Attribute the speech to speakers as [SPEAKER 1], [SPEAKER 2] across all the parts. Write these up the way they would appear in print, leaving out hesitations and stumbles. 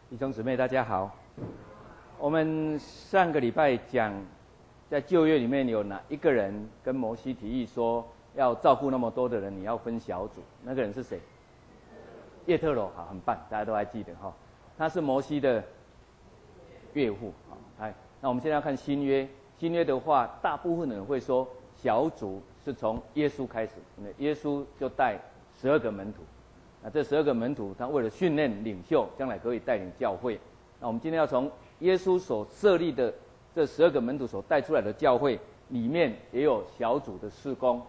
[SPEAKER 1] 弟兄姊妹，大家好。我们上个礼拜讲，在旧约里面有哪一个人跟摩西提议说，要照顾那么多的人，你要分小组？那个人是谁？叶特罗，好，很棒，大家都还记得哈。他是摩西的岳父。好，那我们现在要看新约。新约的话，大部分人会说，小组是从耶稣开始，因为耶稣就带12个门徒。那这12个门徒，他为了训练领袖，将来可以带领教会。那我们今天要从耶稣所设立的这12个门徒所带出来的教会里面，也有小组的事工，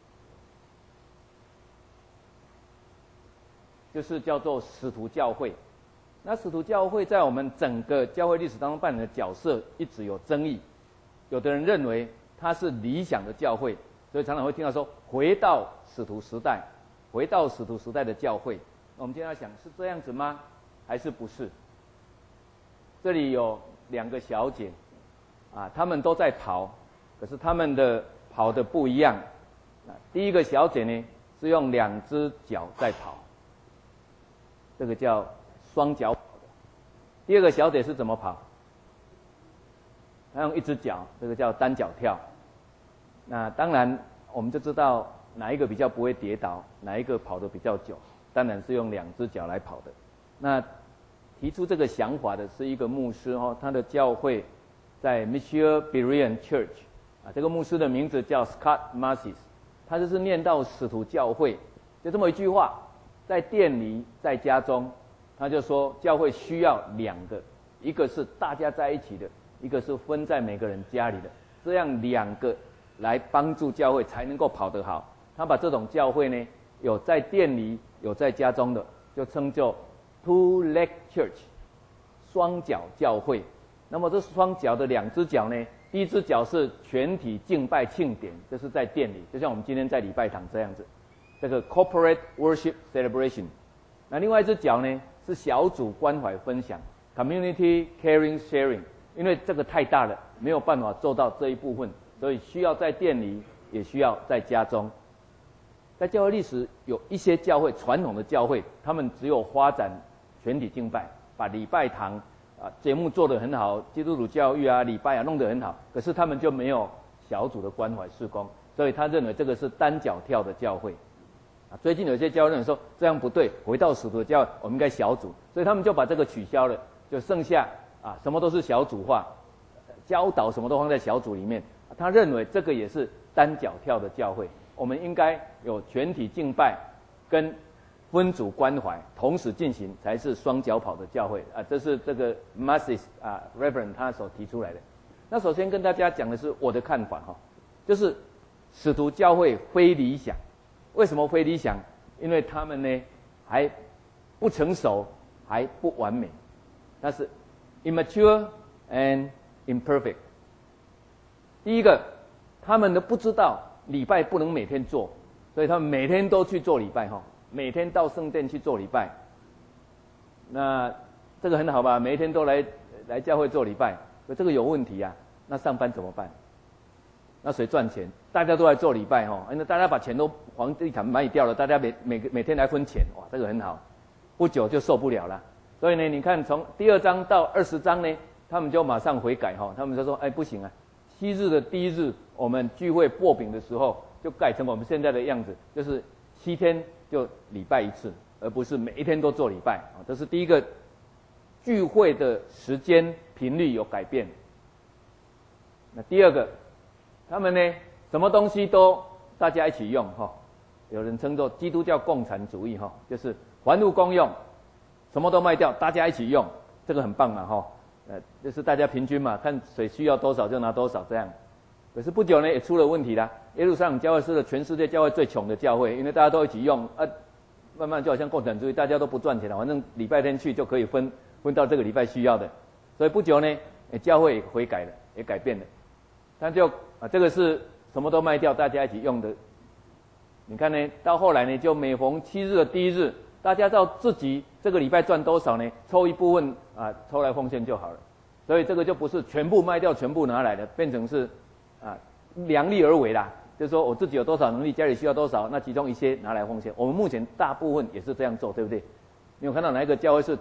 [SPEAKER 1] 就是叫做使徒教会。那使徒教会在我们整个教会历史当中扮演的角色一直有争议，有的人认为它是理想的教会，所以常常会听到说回到使徒时代。回到使徒时代的教会，我们今天要想是这样子吗？还是不是？这里有2个小姐，她们都在跑，可是她们的跑的不一样。第一个小姐呢是用2只脚在跑，这个叫双脚跑的。第二个小姐是怎么跑？她用1只脚，这个叫单脚跳。那当然我们就知道哪一个比较不会跌倒，哪一个跑得比较久，当然是用2只脚来跑的。那提出这个想法的是一个牧师他的教会在 Mission Berean Church， 这个牧师的名字叫 Scott Marcis， 他就是念到使徒教会，就这么一句话，在店里，在家中，他就说教会需要2个，一个是大家在一起的，一个是分在每个人家里的，这样2个来帮助教会才能够跑得好。他把这种教会呢，有在店里，有在家中的，就称作 two-leg church， 双脚教会。那么这双脚的2只脚呢，第一只脚是全体敬拜庆典，这是在店里，就像我们今天在礼拜堂这样子，这个 corporate worship celebration。那另外一只脚呢，是小组关怀分享 community caring sharing， 因为这个太大了，没有办法做到这一部分，所以需要在店里，也需要在家中。在教会历史有一些教会，传统的教会，他们只有发展全体敬拜，把礼拜堂节目做得很好，基督徒教育礼拜弄得很好，可是他们就没有小组的关怀事工，所以他认为这个是单脚跳的教会。最近有些教会认为说这样不对，回到使徒的教会我们应该小组，所以他们就把这个取消了，就剩下什么都是小组化，教导什么都放在小组里面。他认为这个也是单脚跳的教会，我们应该有全体敬拜跟分组关怀同时进行，才是双脚跑的教会这是这个 Marcis Reverend 他所提出来的。那首先跟大家讲的是我的看法就是使徒教会非理想。为什么非理想？因为他们呢还不成熟，还不完美，那是 immature and imperfect。第一个，他们都不知道礼拜不能每天做，所以他们每天都去做礼拜每天到圣殿去做礼拜。那这个很好吧，每一天都来教会做礼拜，可这个有问题那上班怎么办？那谁赚钱？大家都来做礼拜那大家把钱都房地产卖掉了，大家每天来分钱，哇，这个很好，不久就受不了了。所以呢，你看从第2章到20章呢，他们就马上悔改他们就说不行7日的第1日，我们聚会擘饼的时候，就改成我们现在的样子，就是7天就礼拜1次，而不是每一天都做礼拜这是第一个，聚会的时间频率有改变。那第2个，他们呢什么东西都大家一起用有人称作基督教共产主义就是凡物公用，什么都卖掉，大家一起用，这个很棒就是大家平均嘛，看谁需要多少就拿多少这样。可是不久呢，也出了问题啦。耶路撒冷教会是全世界教会最穷的教会，因为大家都一起用慢慢就好像共产主义，大家都不赚钱了，反正礼拜天去就可以分到这个礼拜需要的。所以不久呢，教会也悔改了，也改变了。他就这个是什么都卖掉，大家一起用的。你看呢，到后来呢，就每逢7日的第1日，大家照自己这个礼拜赚多少呢，抽一部分抽来奉献就好了。所以这个就不是全部卖掉，全部拿来的，变成是量力而为啦。就是说我自己有多少能力，家里需要多少，那其中一些拿来奉献。我们目前大部分也是这样做，对不对？你有看到哪一个教会是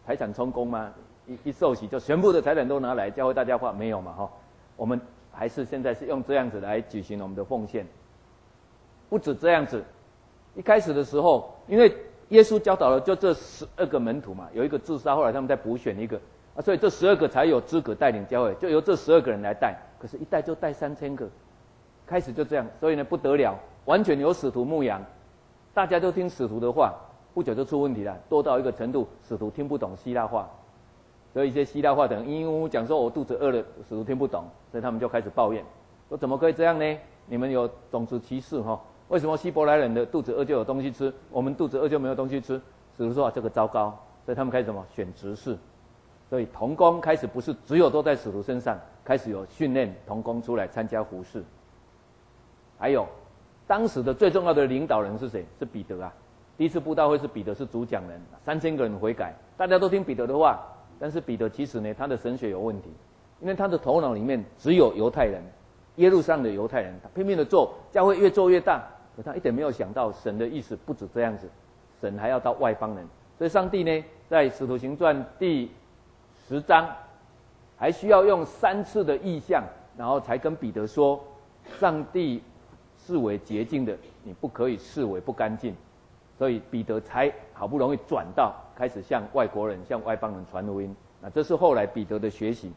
[SPEAKER 1] 财产充公吗？一受洗就全部的财产都拿来教会大家花？没有嘛哈。我们还是现在是用这样子来举行我们的奉献。不止这样子，一开始的时候，因为耶稣教导了就这12个门徒嘛，有一个自杀，后来他们再补选一个啊，所以这12个才有资格带领教会，就由这12个人来带。可是，一带就带3000个，开始就这样，所以呢不得了，完全由使徒牧养，大家都听使徒的话，不久就出问题了，多到一个程度，使徒听不懂希腊话，所以一些希腊话的人嘤嘤呜呜讲说我肚子饿了，使徒听不懂，所以他们就开始抱怨，说怎么可以这样呢？你们有种族歧视哈？为什么希伯来人的肚子饿就有东西吃，我们肚子饿就没有东西吃？使徒说这个糟糕，所以他们开始什么？选执事，所以同工开始不是只有都在使徒身上，开始有训练同工出来参加服事。还有当时的最重要的领导人是谁？是彼得啊。第一次布道会是彼得是主讲人，3000个人悔改，大家都听彼得的话，但是彼得其实呢他的神学有问题，因为他的头脑里面只有犹太人，耶路撒冷的犹太人，他拼命的做，教会越做越大，可他一点没有想到神的意思不止这样子，神还要到外邦人。所以上帝呢在使徒行传第10章还需要用3次的异象，然后才跟彼得说，上帝视为洁净的，你不可以视为不干净。所以彼得才好不容易转到开始向外国人、向外邦人传福音。那这是后来彼得的学习。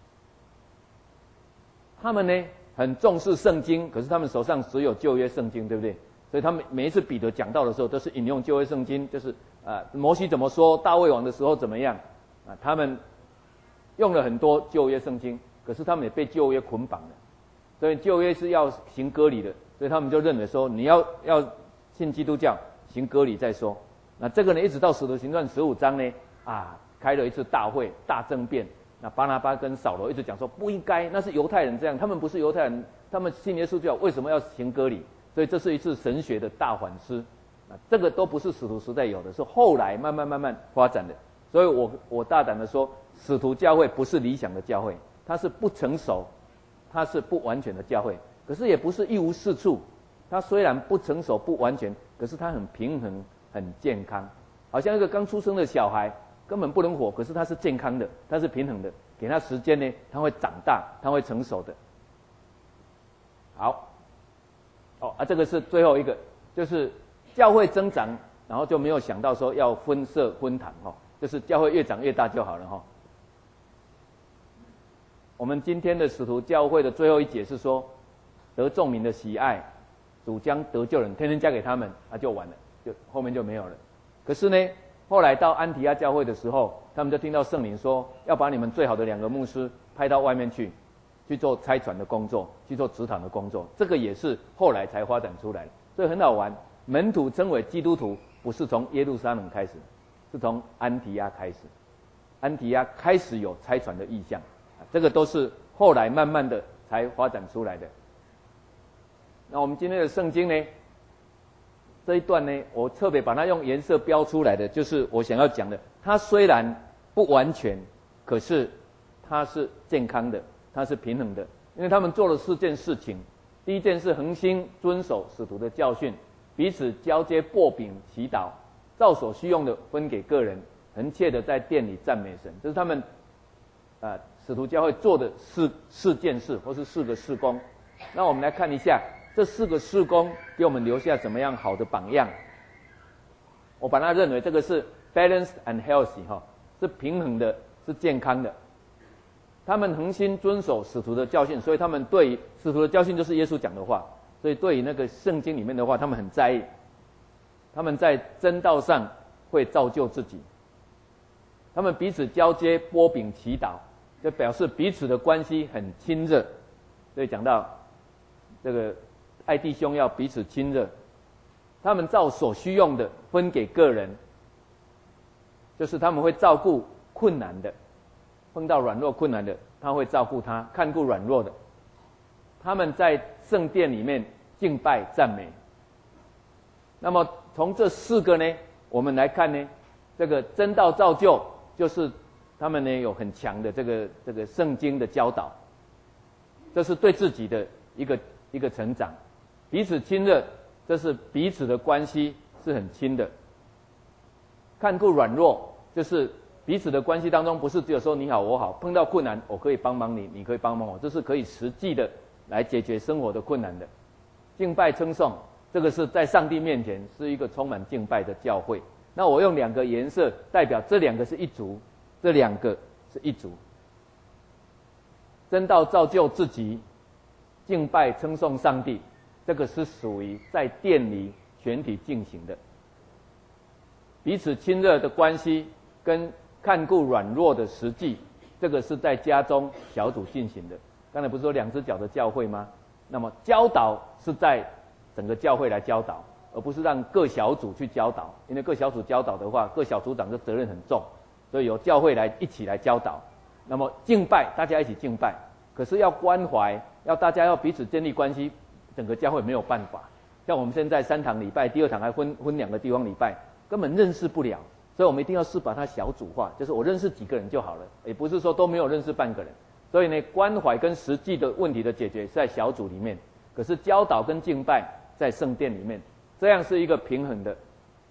[SPEAKER 1] 他们呢很重视圣经，可是他们手上只有旧约圣经，对不对？所以他们每一次彼得讲道的时候，都是引用旧约圣经，就是摩西怎么说，大卫王的时候怎么样啊？他们用了很多旧约圣经，可是他们也被旧约捆绑了。所以旧约是要行割礼的，所以他们就认为说，你要信基督教，行割礼再说。那这个呢，一直到使徒行传15章呢，开了一次大会，大政变。那巴拿巴跟扫罗一直讲说不应该，那是犹太人这样，他们不是犹太人，他们信耶稣教，为什么要行割礼？所以这是一次神学的大反思。这个都不是使徒时代有的，是后来慢慢发展的。所以我大胆的说，使徒教会不是理想的教会，它是不成熟，它是不完全的教会，可是也不是一无是处。它虽然不成熟不完全，可是它很平衡很健康，好像一个刚出生的小孩根本不能活，可是它是健康的，它是平衡的，给它时间呢，它会长大，它会成熟的。好，这个是最后一个，就是教会增长，然后就没有想到说要分社分堂就是教会越长越大就好了我们今天的使徒教会的最后一节是说，得众民的喜爱，主将得救人天天加给他们，就完了，就后面就没有了。可是呢，后来到安提阿教会的时候，他们就听到圣灵说，要把你们最好的2个牧师派到外面去做差传的工作，去做职堂的工作。这个也是后来才发展出来的，所以很好玩。门徒称为基督徒，不是从耶路撒冷开始，是从安提阿开始。安提阿开始有差传的意象，这个都是后来慢慢的才发展出来的。那我们今天的圣经呢，这一段呢，我特别把它用颜色标出来的，就是我想要讲的。它虽然不完全，可是它是健康的，它是平衡的，因为他们做了4件事情。第一件是恒心遵守使徒的教训，彼此交接擘饼祈祷，照所需用的分给个人，恒切的在殿里赞美神。这是他们使徒教会做的四件事，或是4个事工。那我们来看一下这4个事工给我们留下怎么样好的榜样。我把它认为这个是 balanced and healthy 是平衡的，是健康的。他们恒心遵守使徒的教训，所以他们对于使徒的教训就是耶稣讲的话，所以对于那个圣经里面的话他们很在意。他们在真道上会造就自己。他们彼此交接擘饼祈祷，就表示彼此的关系很亲热。所以讲到这个爱弟兄要彼此亲热。他们照所需用的分给个人，就是他们会照顾困难的，碰到软弱困难的，他会照顾他，看顾软弱的。他们在圣殿里面敬拜赞美。那么从这4个呢，我们来看呢，这个真道造就，就是他们呢有很强的这个圣经的教导，这是对自己的一个成长。彼此亲热，这是彼此的关系是很亲的。看顾软弱，就是彼此的关系当中，不是只有说你好我好，碰到困难我可以帮忙你，你可以帮忙我，这是可以实际的来解决生活的困难的。敬拜称颂，这个是在上帝面前是一个充满敬拜的教会。那我用2个颜色代表这2个是一族，这2个是一族。真道造就自己，敬拜称颂上帝，这个是属于在殿里全体进行的。彼此亲热的关系跟看顾软弱的实际，这个是在家中小组进行的。刚才不是说2只脚的教会吗？那么教导是在整个教会来教导，而不是让各小组去教导，因为各小组教导的话，各小组长的责任很重，所以由教会来一起来教导。那么敬拜，大家一起敬拜，可是要关怀，要大家要彼此建立关系，整个教会没有办法。像我们现在3堂礼拜，第2堂还分2个地方礼拜，根本认识不了，所以我们一定要是把它小组化，就是我认识几个人就好了，也不是说都没有认识半个人。所以呢，关怀跟实际的问题的解决是在小组里面，可是教导跟敬拜在圣殿里面，这样是一个平衡的。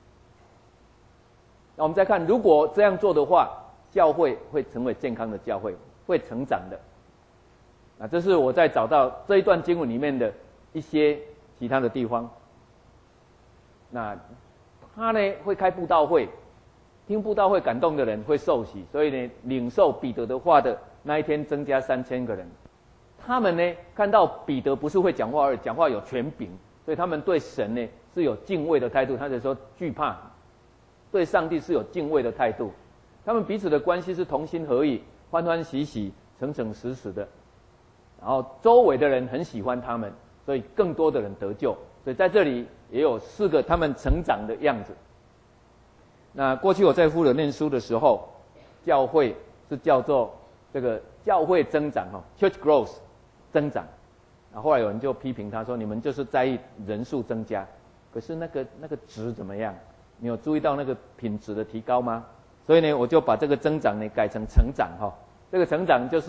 [SPEAKER 1] 那我们再看，如果这样做的话，教会会成为健康的教会，会成长的。那这是我在找到这一段经文里面的一些其他的地方。那他呢会开布道会，听布道会感动的人会受洗，所以呢领受彼得的话的那一天增加3000个人。他们呢看到彼得不是会讲话而已，讲话有权柄，所以他们对神呢是有敬畏的态度，他就说惧怕，对上帝是有敬畏的态度。他们彼此的关系是同心合意，欢欢喜喜，诚诚实实的。然后周围的人很喜欢他们，所以更多的人得救。所以在这里也有4个他们成长的样子。那过去我在富勒念书的时候，教会是叫做这个教会增长，church growth 增长。那后来有人就批评他说，你们就是在意人数增加，可是那个值怎么样？你有注意到那个品质的提高吗？所以呢，我就把这个增长呢改成成长这个成长就是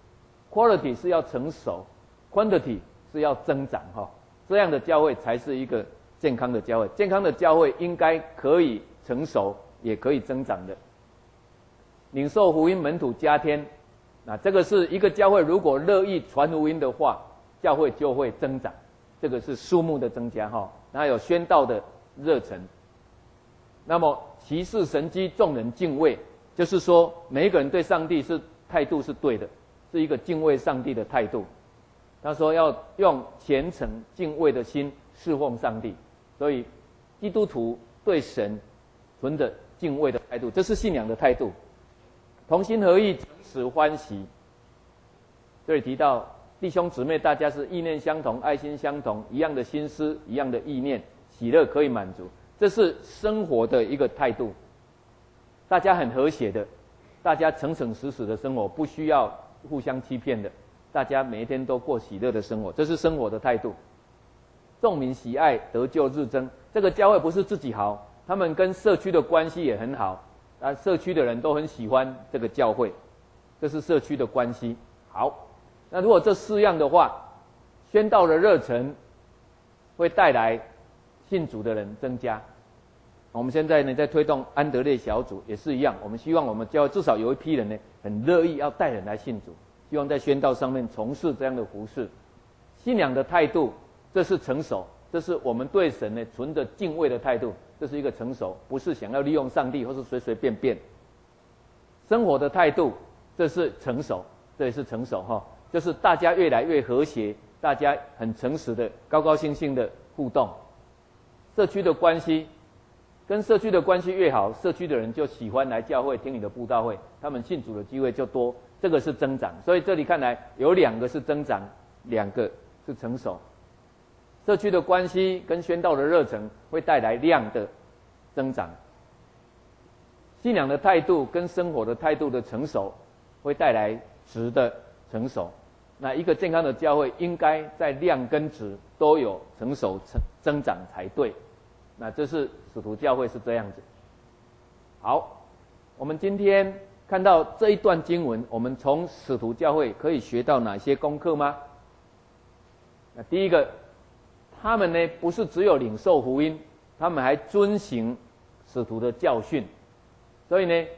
[SPEAKER 1] quality 是要成熟 ，quantity 是要增长这样的教会才是一个健康的教会。健康的教会应该可以成熟，也可以增长的。领受福音，门徒加添，那这个是一个教会如果乐意传福音的话，教会就会增长，这个是数目的增加然后有宣道的热忱。那么奇事神迹，众人敬畏，就是说每一个人对上帝是态度是对的，是一个敬畏上帝的态度。他说要用虔诚敬畏的心侍奉上帝，所以基督徒对神存着敬畏的态度，这是信仰的态度。同心合意，诚实欢喜。这里提到弟兄姊妹，大家是意念相同，爱心相同，一样的心思，一样的意念，喜乐可以满足。这是生活的一个态度，大家很和谐的，大家诚诚实实的生活，不需要互相欺骗的，大家每一天都过喜乐的生活，这是生活的态度。众民喜爱，得救日增。这个教会不是自己好，他们跟社区的关系也很好，社区的人都很喜欢这个教会，这是社区的关系。好，那如果这4样的话，宣道的热忱会带来信主的人增加。我们现在呢在推动安德烈小组也是一样，我们希望我们教会至少有一批人呢很乐意要带人来信主，希望在宣道上面从事这样的服事。信仰的态度，这是成熟，这是我们对神呢存着敬畏的态度，这是一个成熟，不是想要利用上帝或是随随便便。生活的态度，这是成熟，这也是成熟就是大家越来越和谐，大家很诚实的高高兴兴的互动。社区的关系，跟社区的关系越好，社区的人就喜欢来教会听你的布道会，他们信主的机会就多，这个是增长。所以这里看来有2个是增长，2个是成熟。社区的关系跟宣道的热忱会带来量的增长，信仰的态度跟生活的态度的成熟会带来质的成熟。那一个健康的教会应该在量跟质都有成熟增长才对。那这是使徒教会是这样子。好，我们今天看到这一段经文，我们从使徒教会可以学到哪些功课吗？那第一个，他们呢不是只有领受福音，他们还遵行使徒的教训。所以呢，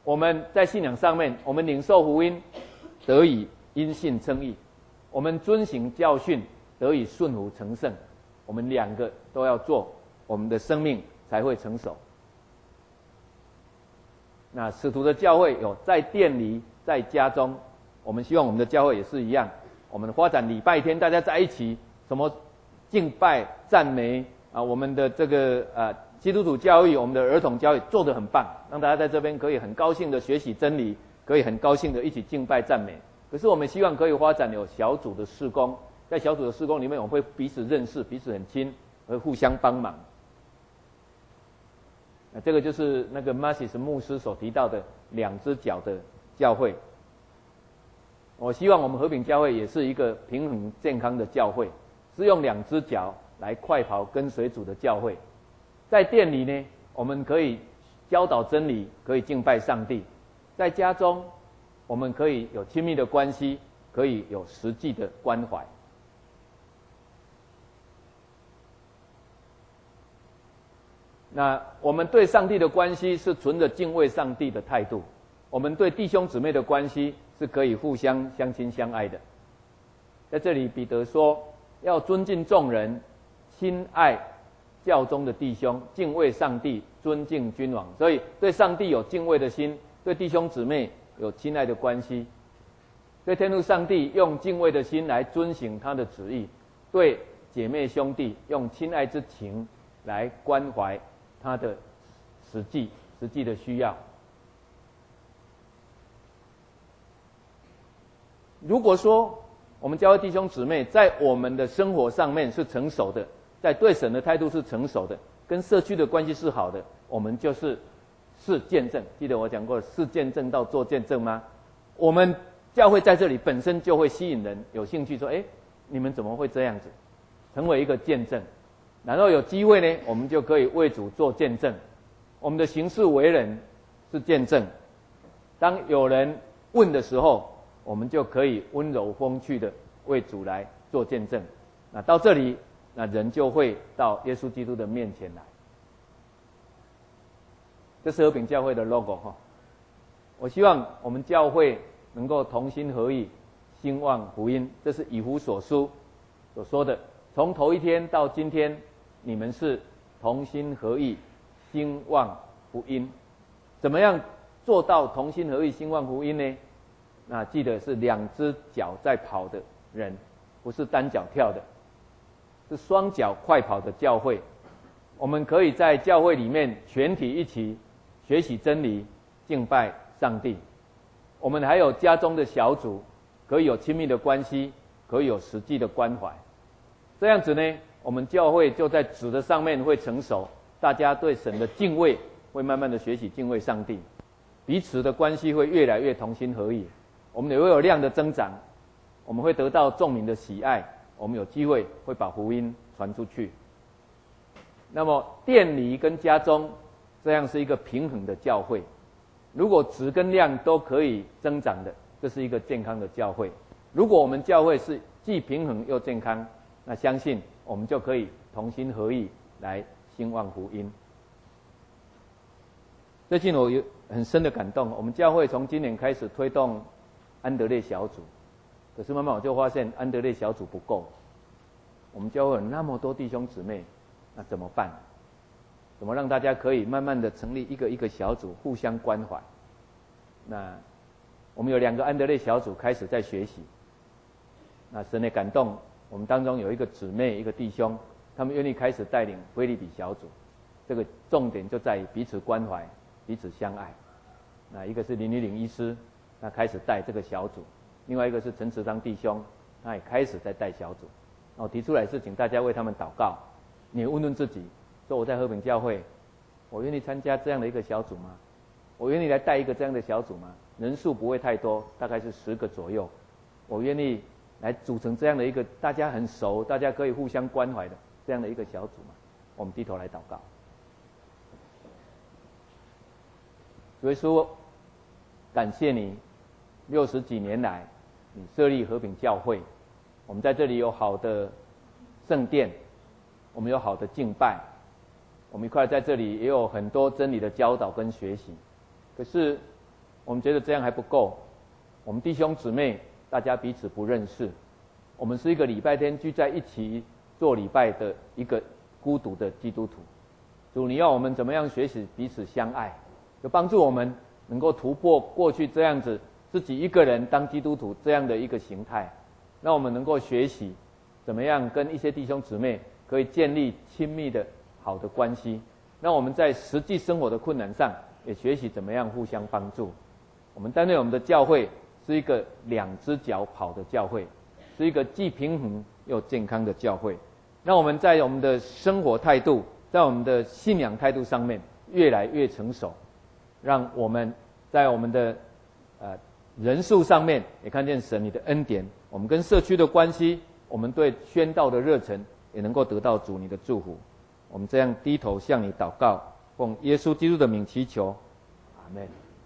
[SPEAKER 1] 我们在信仰上面，我们领受福音，得以因信称义；我们遵行教训，得以顺服成圣。我们两个都要做，我们的生命才会成熟。那使徒的教会有在店里，在家中，我们希望我们的教会也是一样。我们发展礼拜天大家在一起，什么敬拜、赞美啊，我们的这个基督徒教育，我们的儿童教育做得很棒，让大家在这边可以很高兴的学习真理，可以很高兴的一起敬拜赞美。可是我们希望可以发展有小组的事工，在小组的事工里面，我们会彼此认识，彼此很亲，会互相帮忙。这个就是那个马西斯牧师所提到的两只脚的教会。我希望我们和平教会也是一个平衡健康的教会，是用两只脚来快跑跟随主的教会。在店里呢，我们可以教导真理，可以敬拜上帝；在家中，我们可以有亲密的关系，可以有实际的关怀。那我们对上帝的关系是存着敬畏上帝的态度，我们对弟兄姊妹的关系是可以互相相亲相爱的。在这里彼得说要尊敬众人，亲爱教中的弟兄，敬畏上帝，尊敬君王。所以对上帝有敬畏的心，对弟兄姊妹有亲爱的关系，对天父上帝用敬畏的心来遵行他的旨意，对姐妹兄弟用亲爱之情来关怀他的实际的需要。如果说我们教会弟兄姊妹在我们的生活上面是成熟的，在对神的态度是成熟的，跟社区的关系是好的，我们就是见证。记得我讲过是见证到做见证吗？我们教会在这里本身就会吸引人有兴趣说，你们怎么会这样子，成为一个见证。然后有机会呢，我们就可以为主做见证。我们的行事为人是见证。当有人问的时候，我们就可以温柔风趣的为主来做见证。那到这里，那人就会到耶稣基督的面前来。这是和平教会的 logo 哈。我希望我们教会能够同心合意，兴旺福音。这是以弗所书所说的，从头一天到今天，你们是同心合意，兴旺福音。怎么样做到同心合意、兴旺福音呢？那记得是两只脚在跑的人，不是单脚跳的，是双脚快跑的教会。我们可以在教会里面全体一起学习真理，敬拜上帝。我们还有家中的小组，可以有亲密的关系，可以有实际的关怀。这样子呢，我们教会就在质的上面会成熟，大家对神的敬畏会慢慢的学习敬畏上帝，彼此的关系会越来越同心合意。我们也会有量的增长，我们会得到众民的喜爱，我们有机会会把福音传出去。那么店里跟家中，这样是一个平衡的教会。如果质跟量都可以增长的，这是一个健康的教会。如果我们教会是既平衡又健康，那相信我们就可以同心合意来兴旺福音。最近我有很深的感动，我们教会从今年开始推动安德烈小组，可是慢慢我就发现安德烈小组不够。我们教会有那么多弟兄姊妹，那怎么办？怎么让大家可以慢慢的成立一个一个小组，互相关怀？那我们有2个安德烈小组开始在学习。那神的感动，我们当中有一个姊妹，一个弟兄，他们愿意开始带领腓立比小组。这个重点就在于彼此关怀，彼此相爱。那一个是林玉玲医师，他开始带这个小组；另外一个是陈慈章弟兄，他也开始在带小组。我提出来是请大家为他们祷告。你问问自己，说我在和平教会，我愿意参加这样的一个小组吗？我愿意来带一个这样的小组吗？人数不会太多，大概是10个左右。我愿意来组成这样的一个大家很熟，大家可以互相关怀的这样的一个小组吗？我们低头来祷告。主耶稣，感谢你60几年来你设立和平教会，我们在这里有好的圣殿，我们有好的敬拜，我们一块在这里也有很多真理的教导跟学习。可是我们觉得这样还不够，我们弟兄姊妹大家彼此不认识，我们是一个礼拜天聚在一起做礼拜的一个孤独的基督徒。主，你要我们怎么样学习彼此相爱，就帮助我们能够突破过去这样子自己一个人当基督徒这样的一个形态，让我们能够学习怎么样跟一些弟兄姊妹可以建立亲密的好的关系，让我们在实际生活的困难上也学习怎么样互相帮助。我们单对我们的教会是一个两只脚跑的教会，是一个既平衡又健康的教会。让我们在我们的生活态度，在我们的信仰态度上面越来越成熟，让我们在我们的人数上面也看见神你的恩典，我们跟社区的关系，我们对宣道的热忱也能够得到主你的祝福。我们这样低头向你祷告，奉耶稣基督的名祈求，阿们。